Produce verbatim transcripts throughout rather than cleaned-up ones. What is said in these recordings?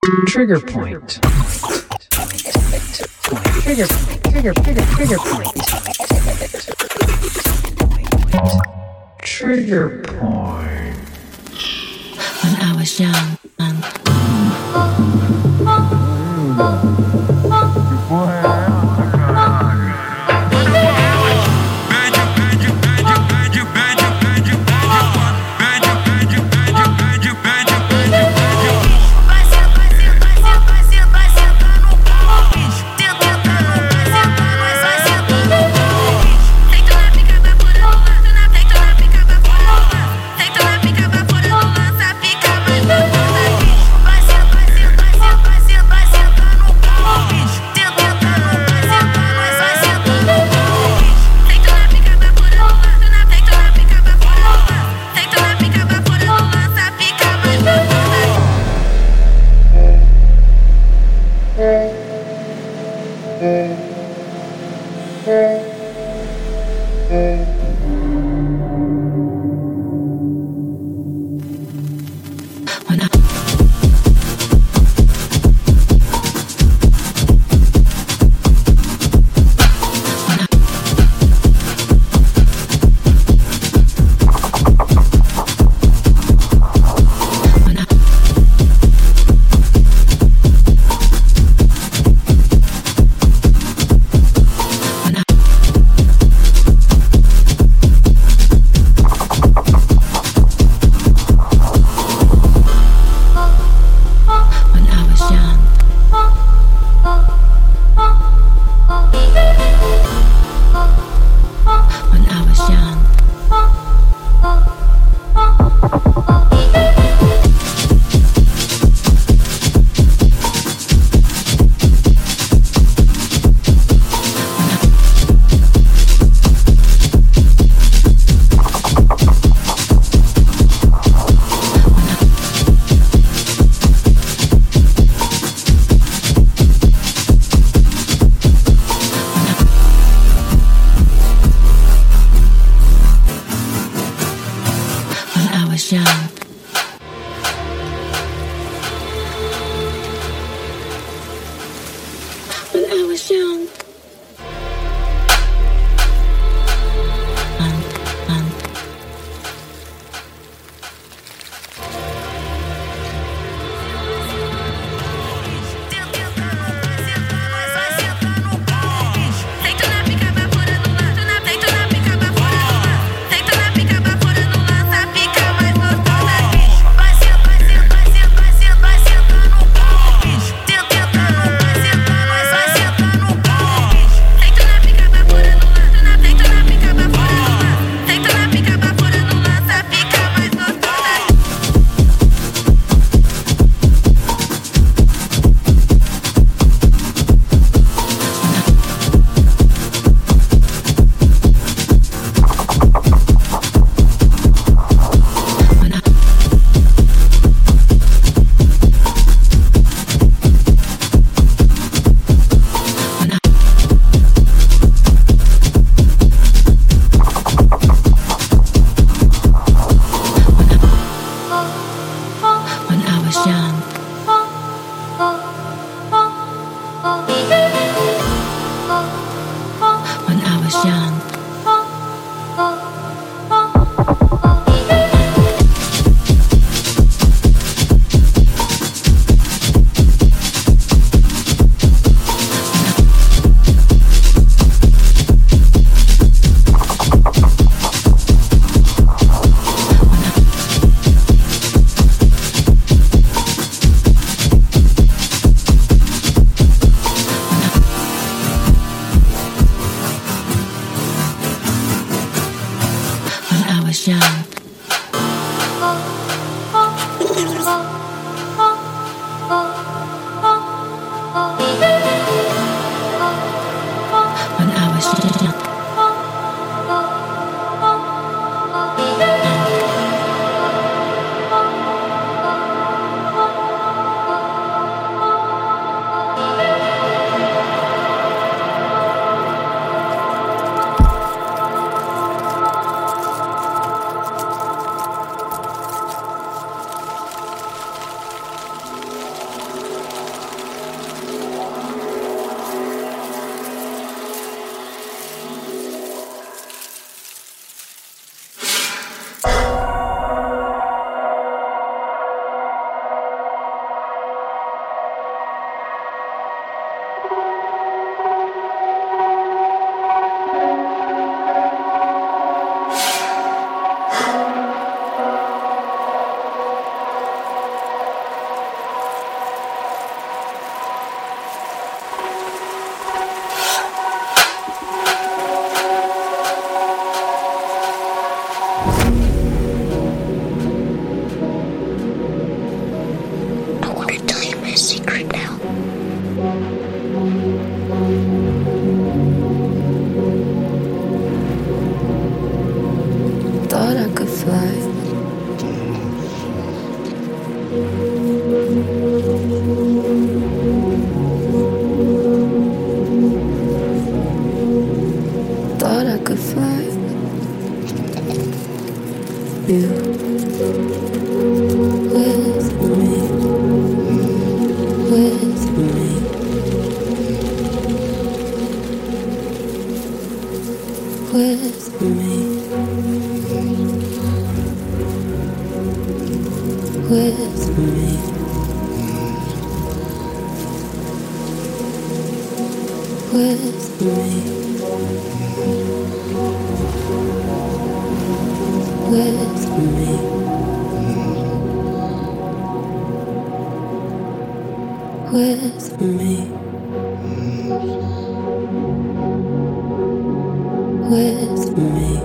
Trigger point. Trigger point. Trigger, trigger, trigger point. Trigger point. When I was young. with me, with me, with me, with me.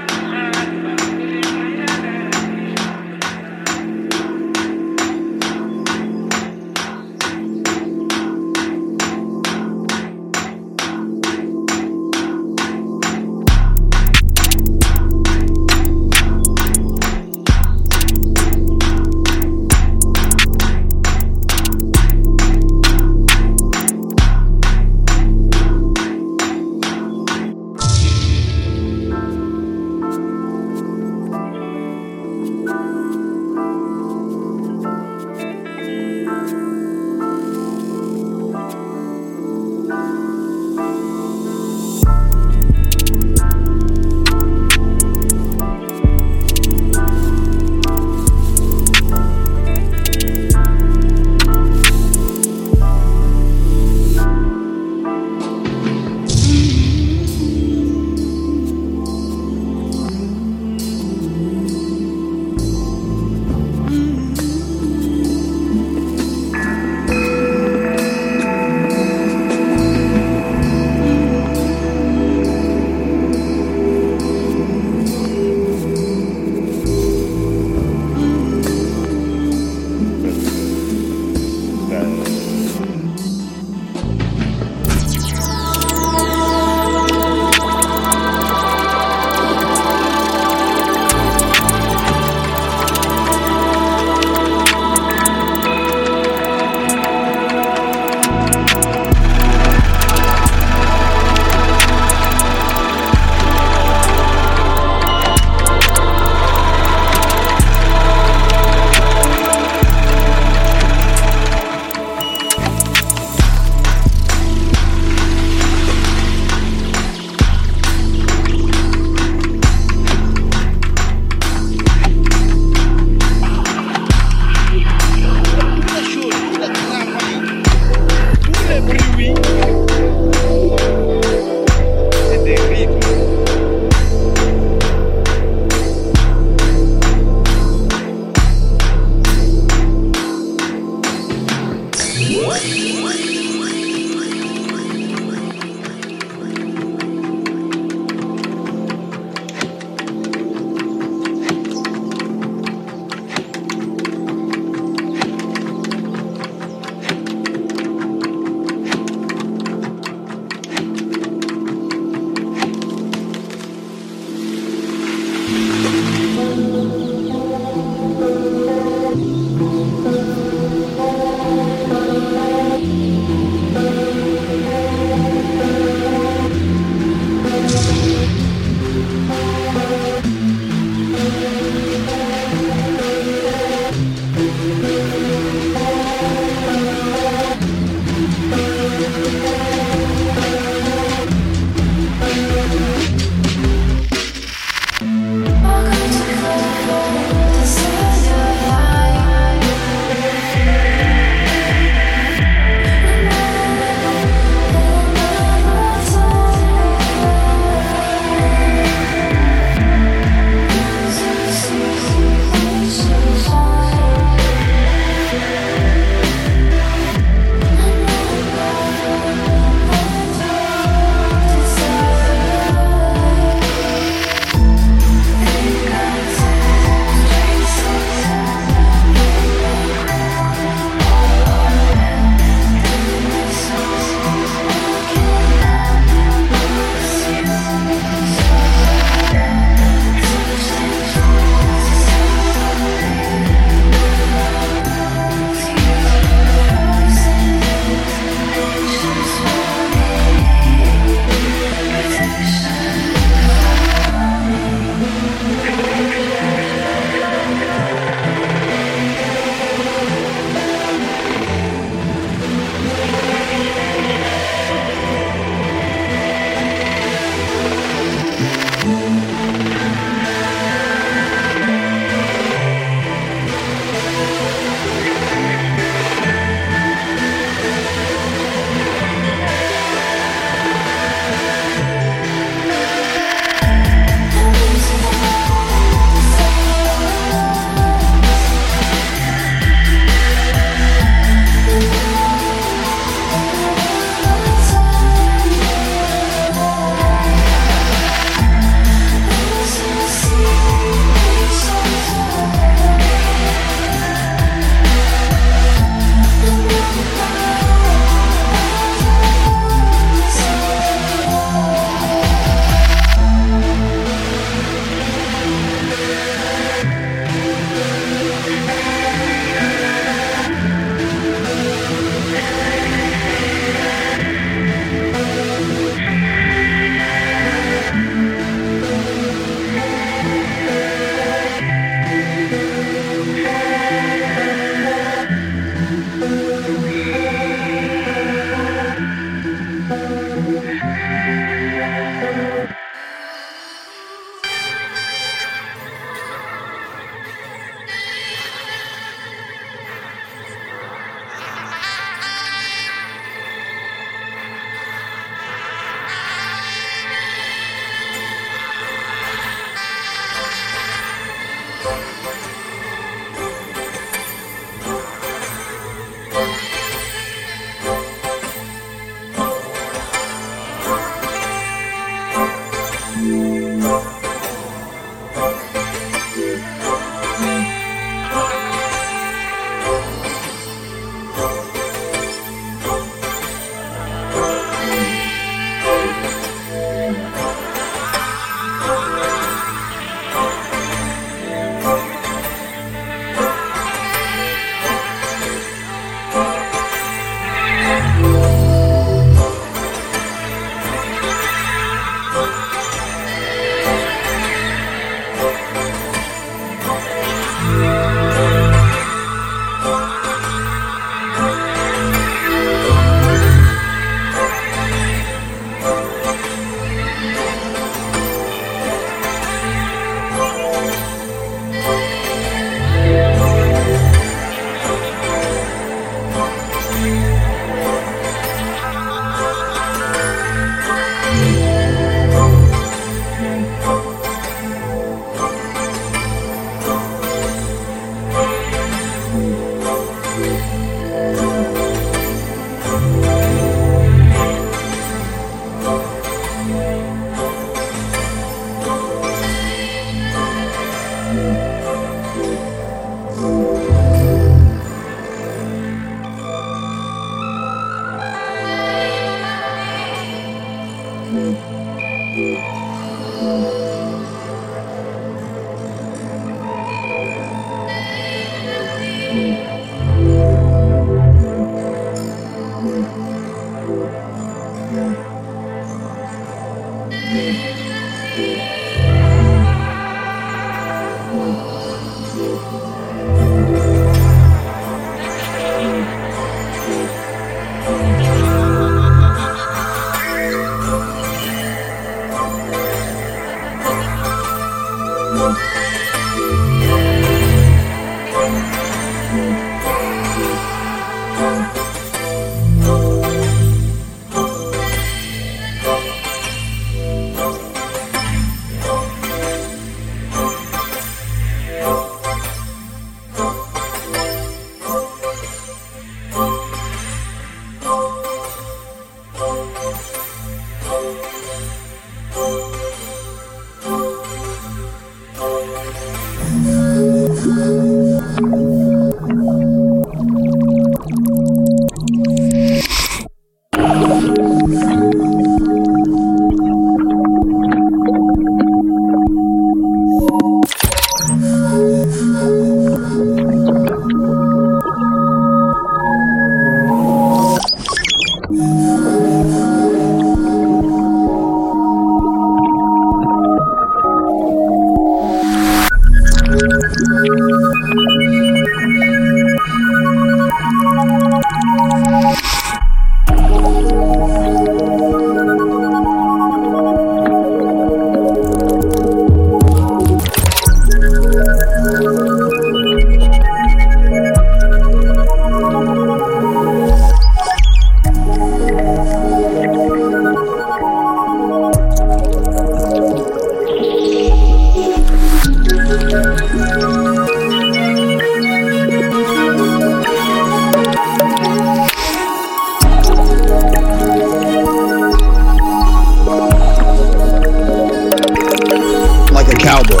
cowboy.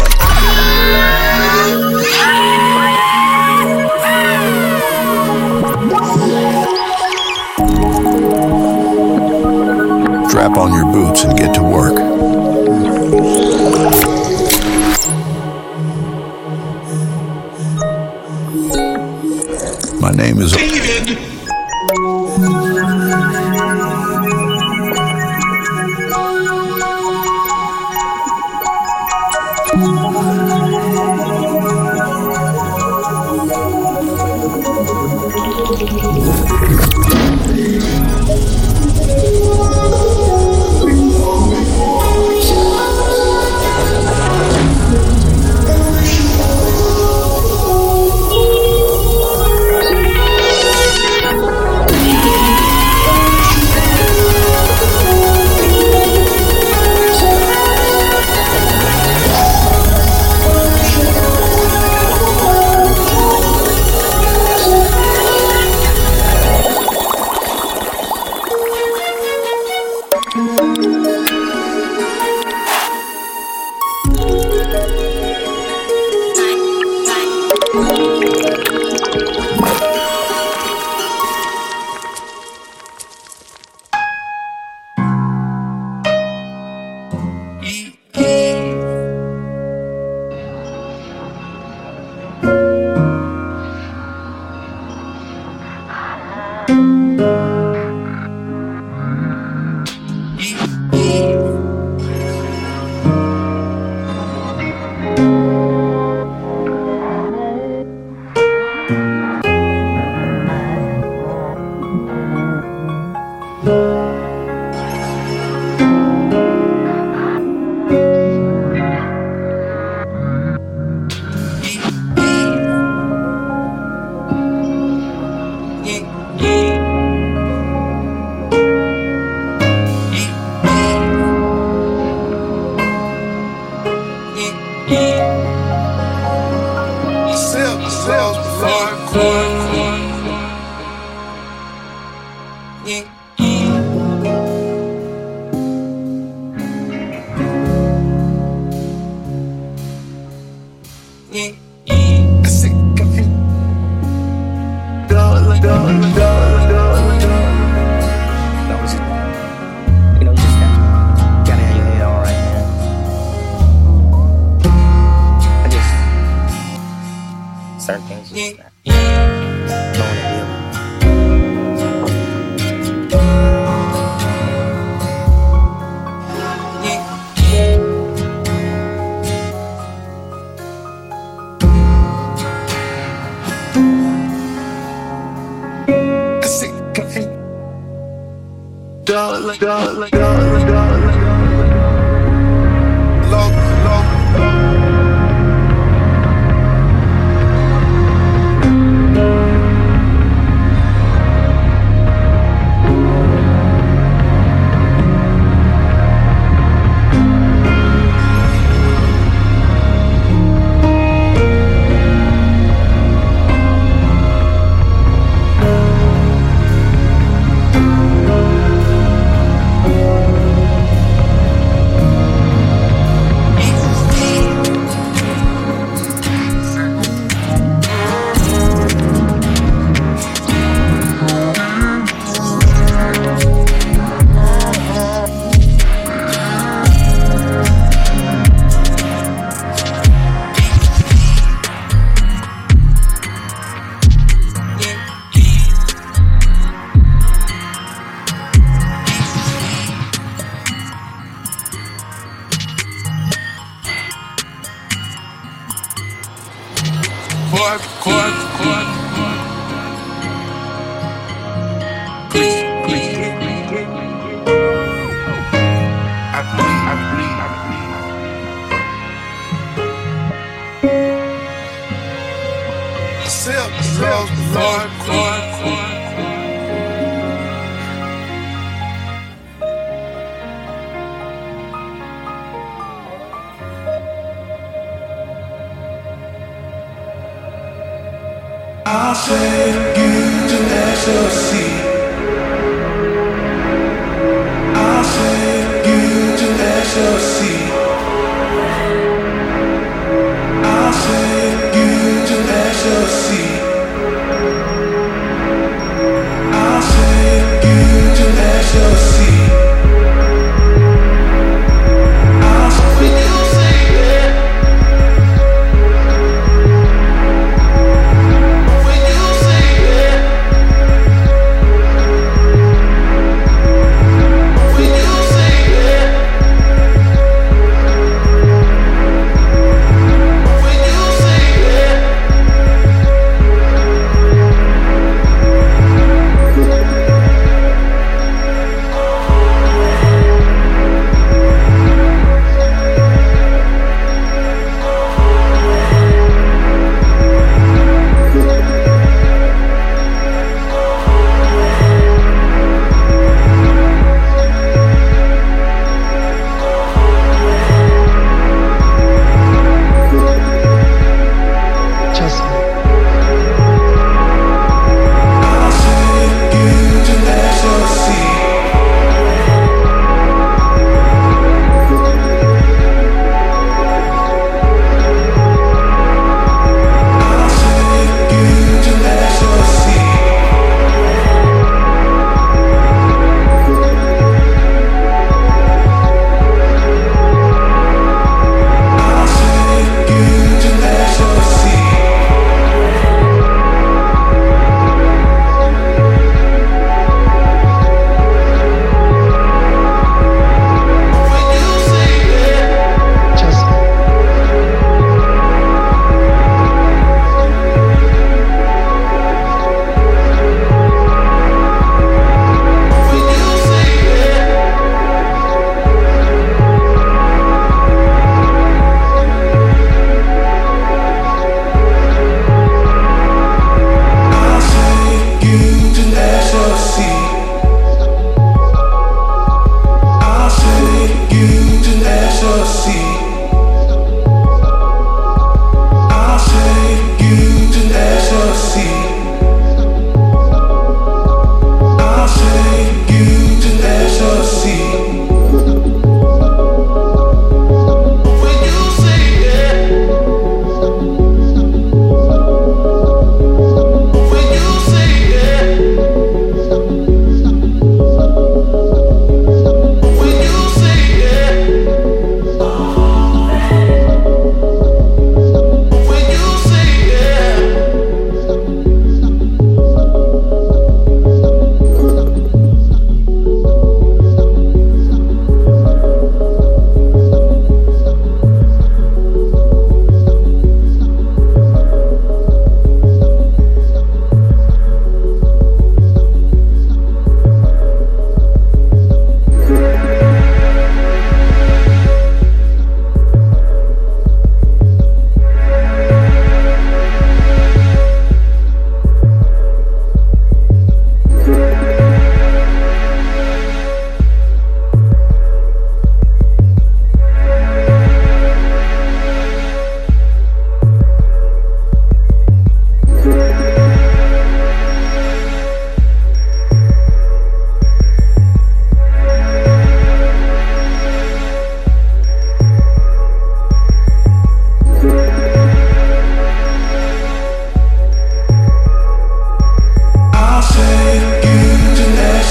Strap on your boots and get to work. My name is David.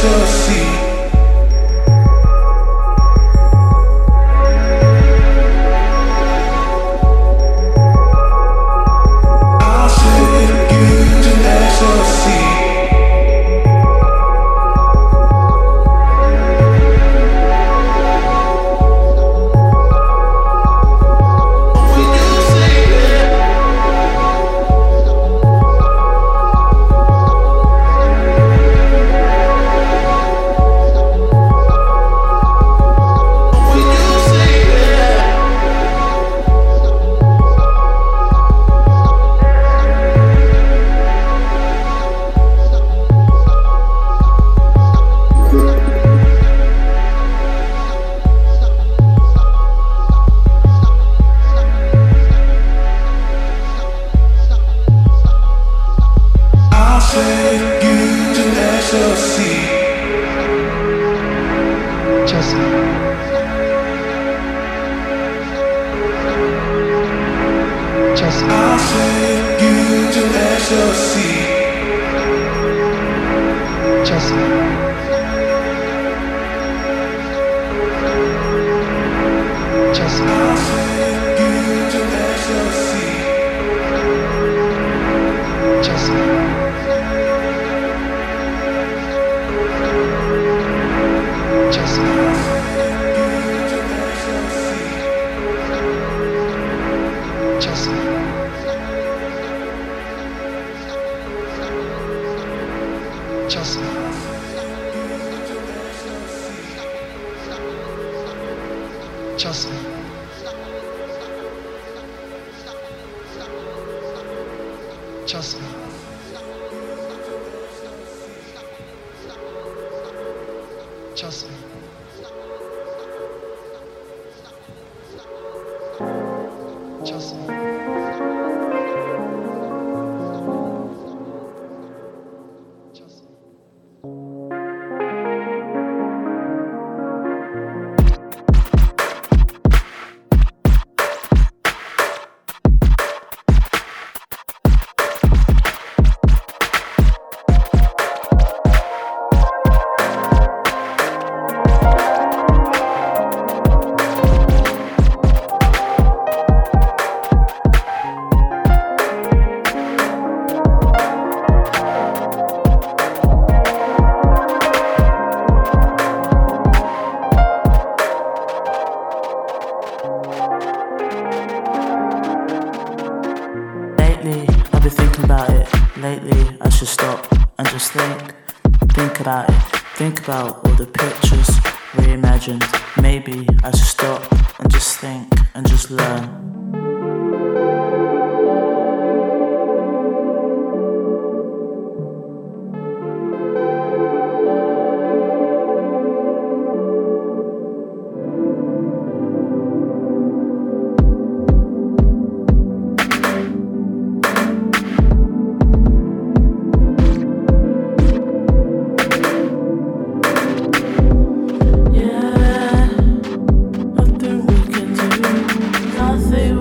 Think about all the pictures reimagined. Maybe I should stop and just think and just learn. Nothing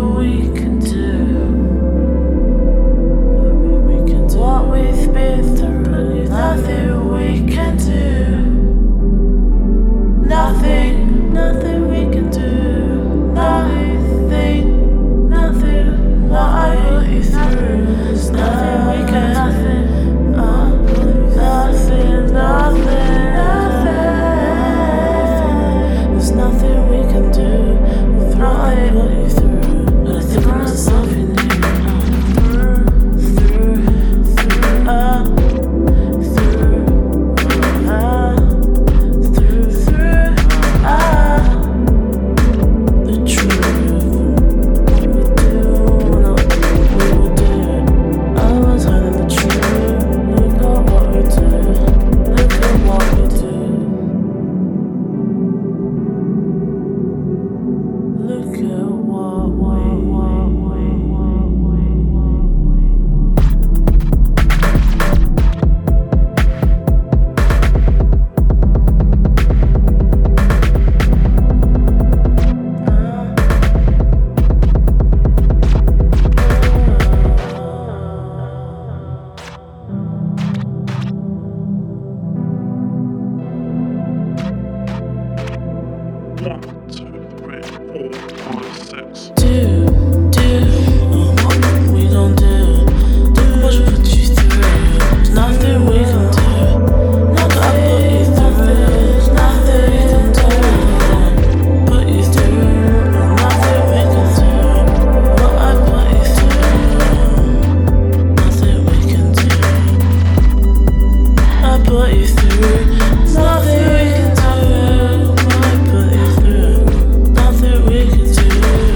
put you through. Nothing we can do might put you through. Nothing we can do.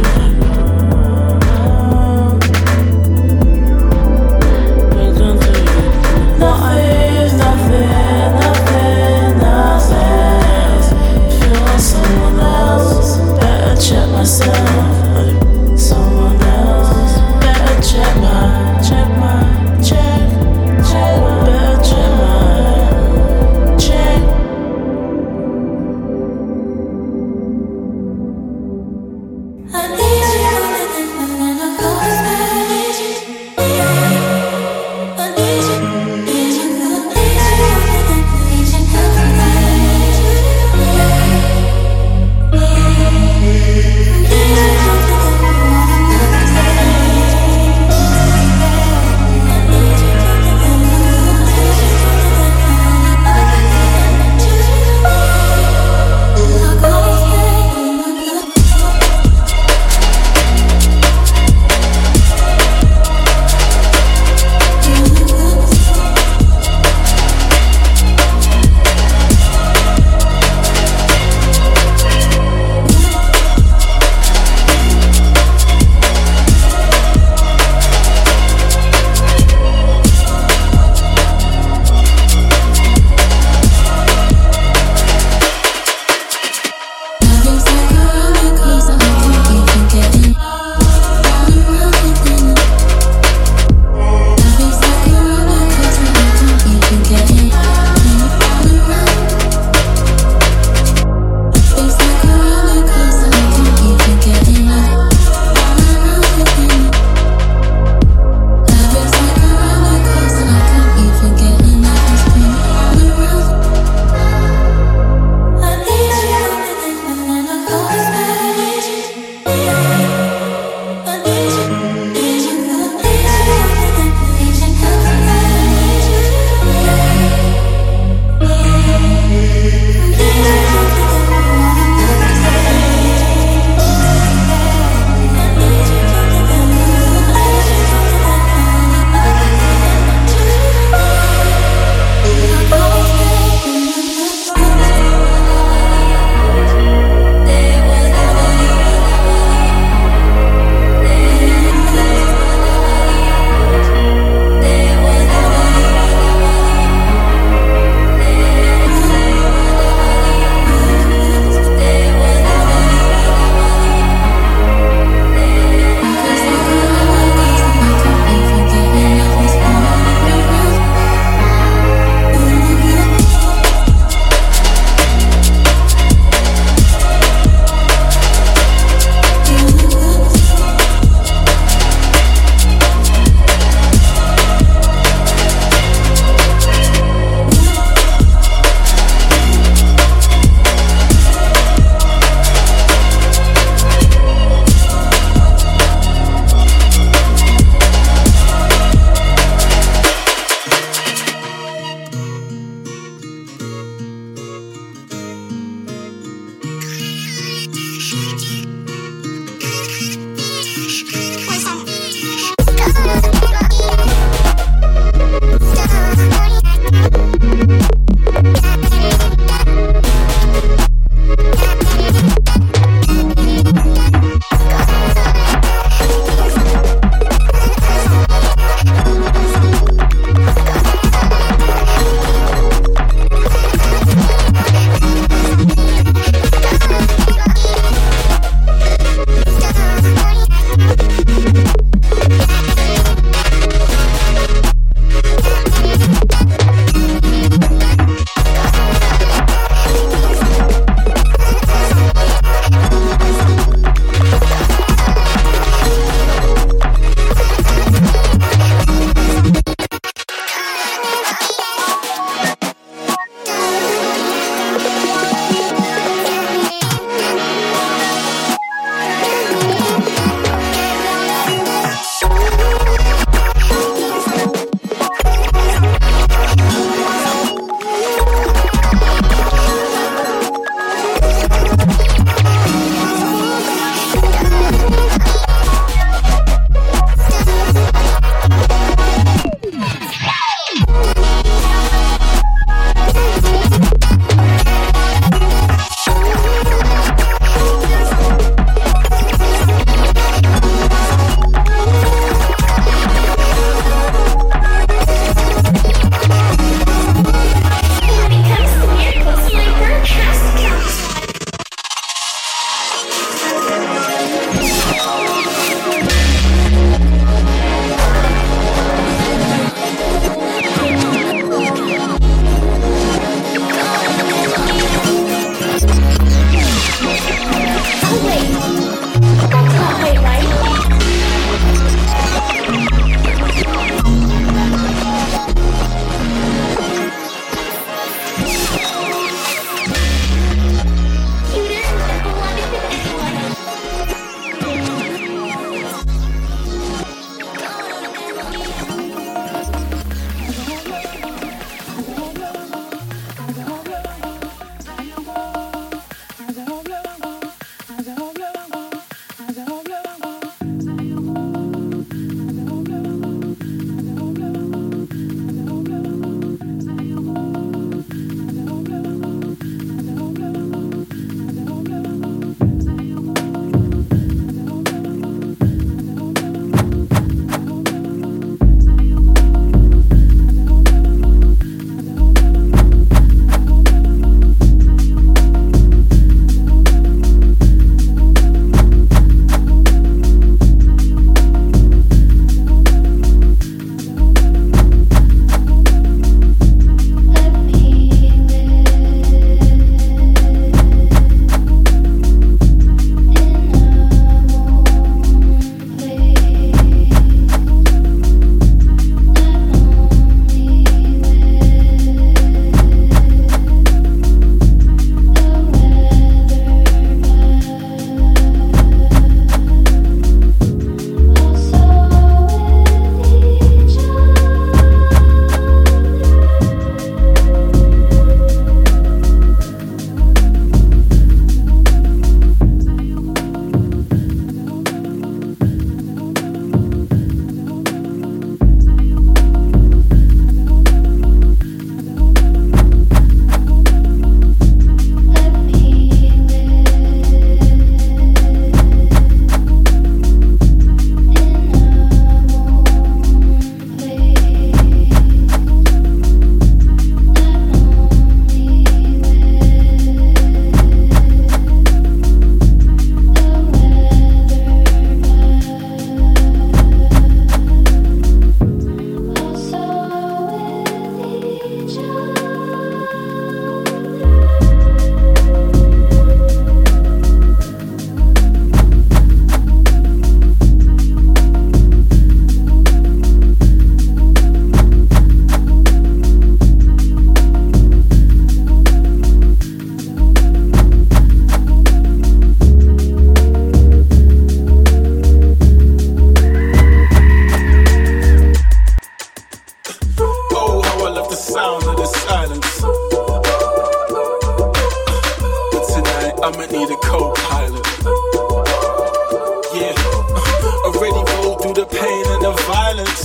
We can do nothing, nothing, nothing, nothing. Feel like someone else. Better check myself. Someone else. Better check my, check my, check, check. Better check my, check. might need a co-pilot. Yeah, already rolled through the pain and the violence.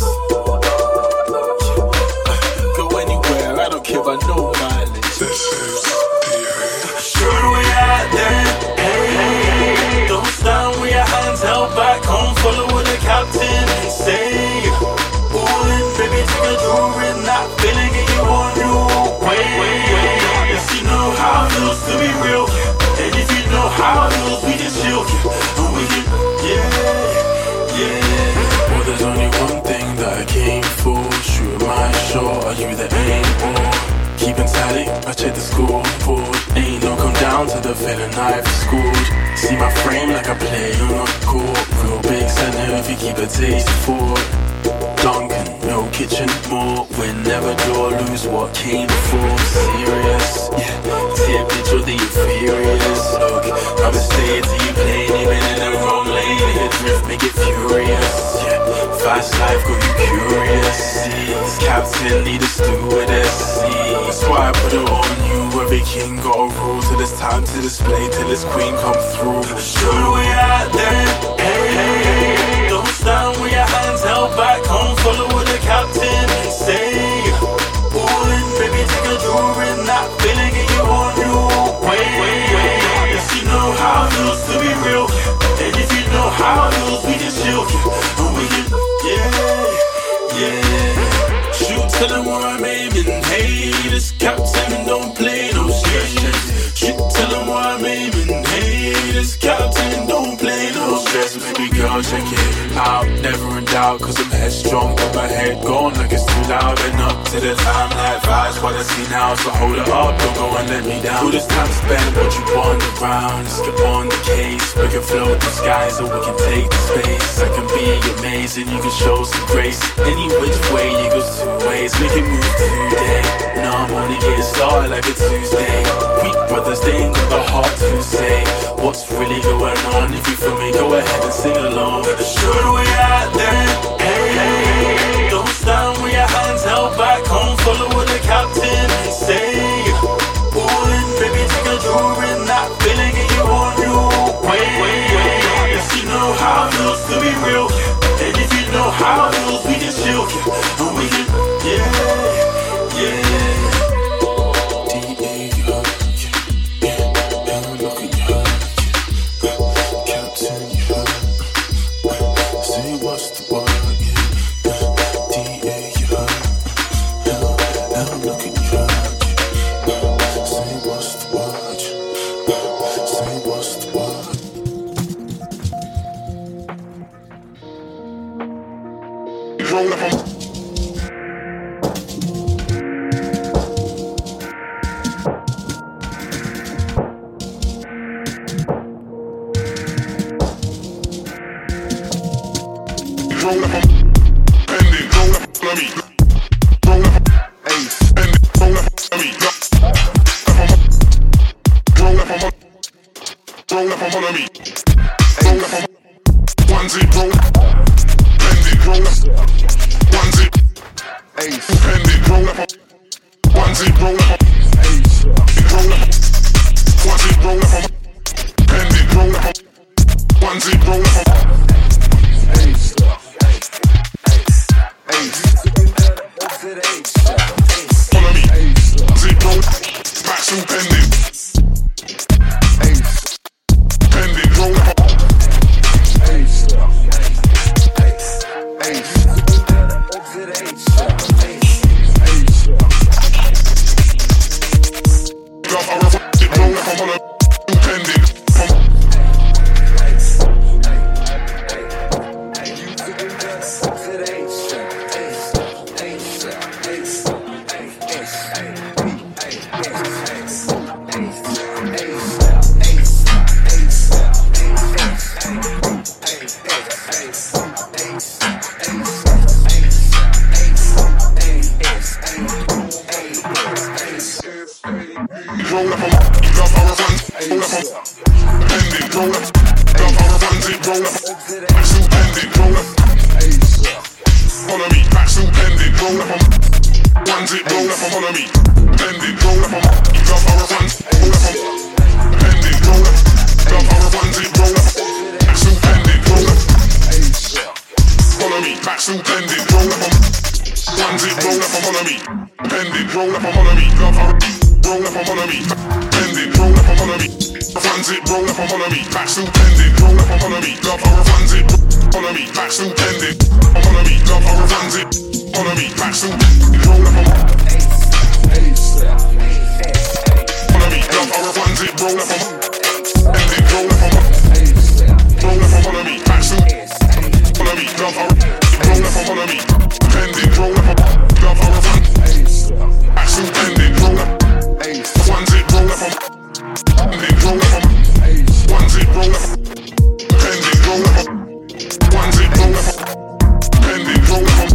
Yeah. Go anywhere, I don't care about no mileage. This is Sure we out there, hey, don't stand with your hands held back. Come follow what the captain say. All in, baby, take a drawing, that feeling get you on your way. Yes, you know how it feels to be real, and if you know how it feels, we just chill, and we can, yeah, yeah. Well, there's only one thing that I came for. Shoot my shot, are you the aim or keeping tally? I check the scoreboard. Ain't no come down to the feeling I've scored. See my frame like I play on a court. Real big center if you keep a taste for Duncan, no kitchen more. Whenever draw, lose what came before. Serious, yeah. See a picture of the inferiors. Look, I'm a stay till you play, even in the wrong lane. Nigga drift, make it furious. Yeah, fast life got you curious. See, this captain need a stewardess. See, that's why I put it on you. Every king got a rule till it's time to display, till his queen come through. Sure we out there, hey, hey, hey. Don't stand with your hands held back. Come follow what the captain say. All in, baby, take a drawing, that feeling get you on your way. Yes, you know how it feels to be real, and if you know how it feels, we just chill, and we can, yeah, yeah. Shoot, tell them where I'm aiming. Hey, this captain don't play no stress. Shoot, tell them where I'm aiming. Hey, this captain don't play no stress. Baby girl, check it out, never in doubt, cause I'm headstrong, got my head gone like it's too loud. And up to the time, like vibes, what I see now, so hold it up, don't go and let me down. All this time spent, what you want around, let's get on the case. We can float the skies, or we can take the space. I can be amazing, you can show some grace. Any which way you go two ways, we can move today. No, I'm only getting started like a Tuesday. Weak brothers, they ain't got the heart to say what's really going on. If you feel me, go ahead and sing along. Sure we out there, hey, hey, hey. Don't stand with your hands held back. Come follow what the captain say. All in, baby, take a drawing, that feeling get you on your way. Yes, you know how it feels to be real, and if you know how it feels, we just chill, and we can, yeah, yeah. Roll up on roll up on pending, roll up on me, roll up on ace, pending, roll up on me, roll up on roll up on me, roll up on onesie, roll pending, roll up onesie, ace, pending, roll up on onesie, roll up on ace, roll up onesie, roll up on pending, roll up on onesie, roll up on ace. Follow me, zero, maximum pending. Ace, pending, roll up. Ace, ace, ace, ace. Love, I reflect it, roll up, I'm on a pending. Roll up on love how I run, roll up on pending, roll up, love how I run it, roll up, maximum pending, roll up, follow me, maximum pending, roll up on, runs it, roll up on, follow me, pending, roll up on, love how I run, roll up on, pending, roll up. up on me. Bending, roll up on me. Runs it, roll up on me. Back still bending, roll up on me. Love how it runs it on me. Back still bending on me. Love how it runs it on me. Back still roll up on me. On me, love how it runs it, roll up on me. Bending, roll up on me. Roll up on me. Back still on me. Love how it roll up on me. Bending, roll up on me. Love how it runs. Back still bending, roll up. Runs it, roll up on me. Bending, roll up on me. Runs it, roll up. Bending, roll up on me. Runs it, roll up. Bending, roll up.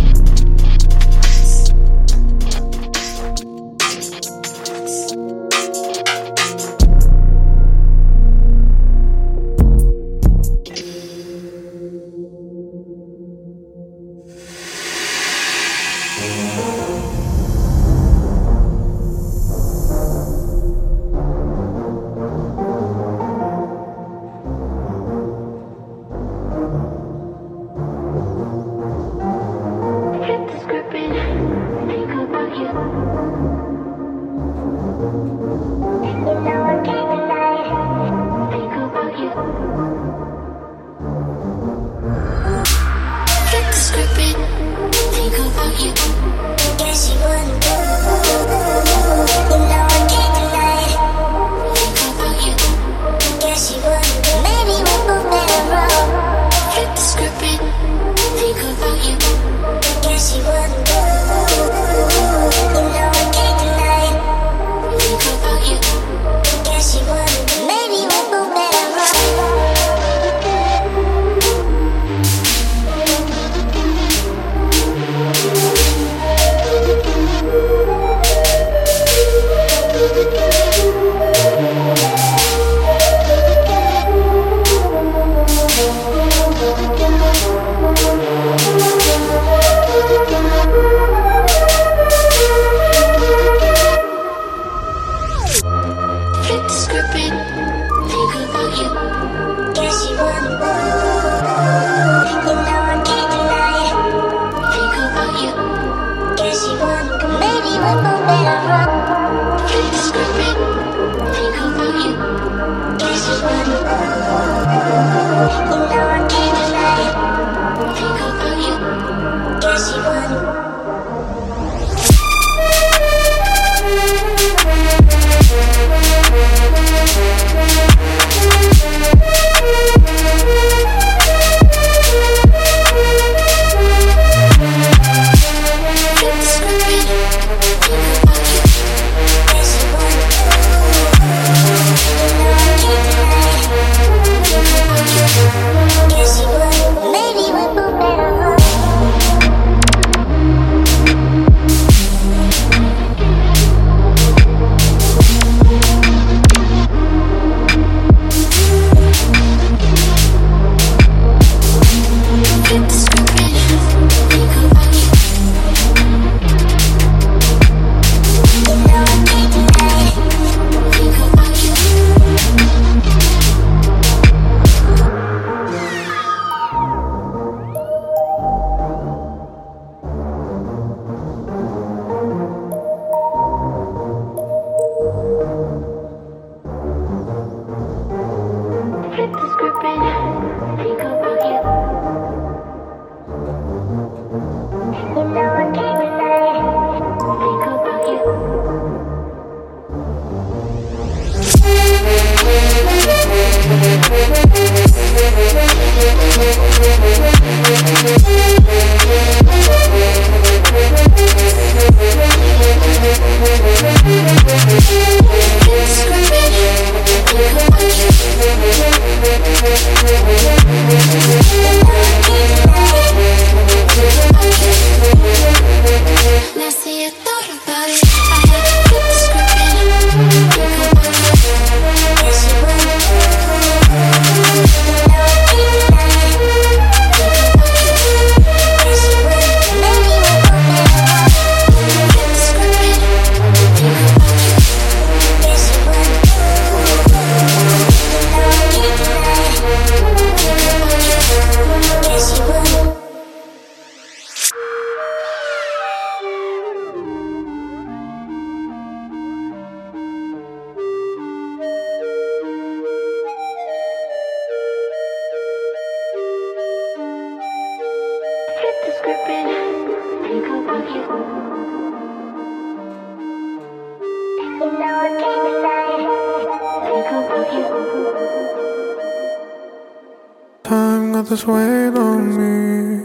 Time got this weight on me.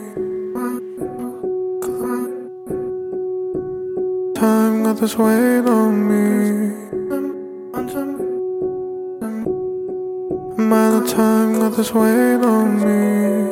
Time got this weight on me. Amount of time got this weight on me.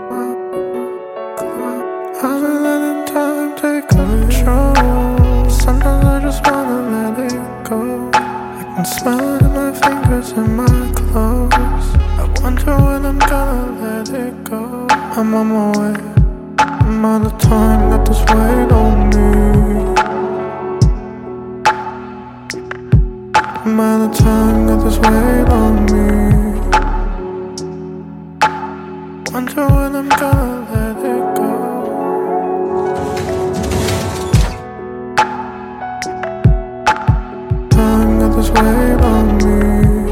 I've been letting time take control. Sometimes I just wanna let it go. I can smell it in my fingers and my clothes. I wonder when I'm gonna let it go. I'm on my way. Amount of time got this weight on me. Amount of time got this weight on me. Wonder when I'm gonna let it go. Time got this weight on me.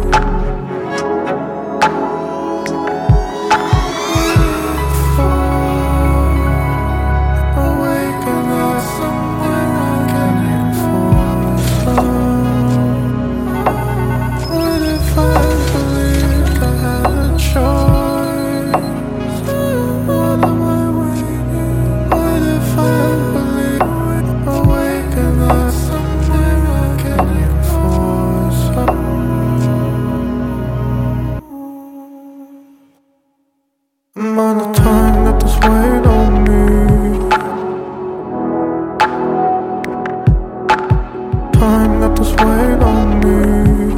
Amount of time got this weight on me. Time got this weight on me.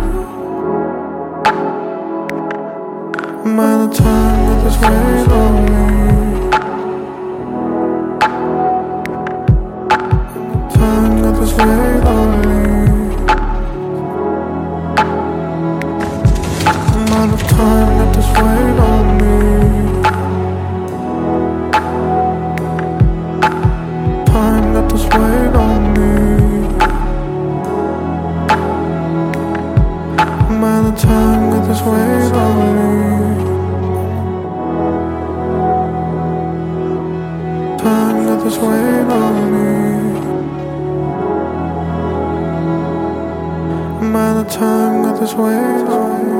Amount of time got this weight on me. Time got this weight on me. Amount of time got this weight on me. Time got this weight on me. Amount of time got this weight on me. Time got this weight on me. Amount of time got this weight on me.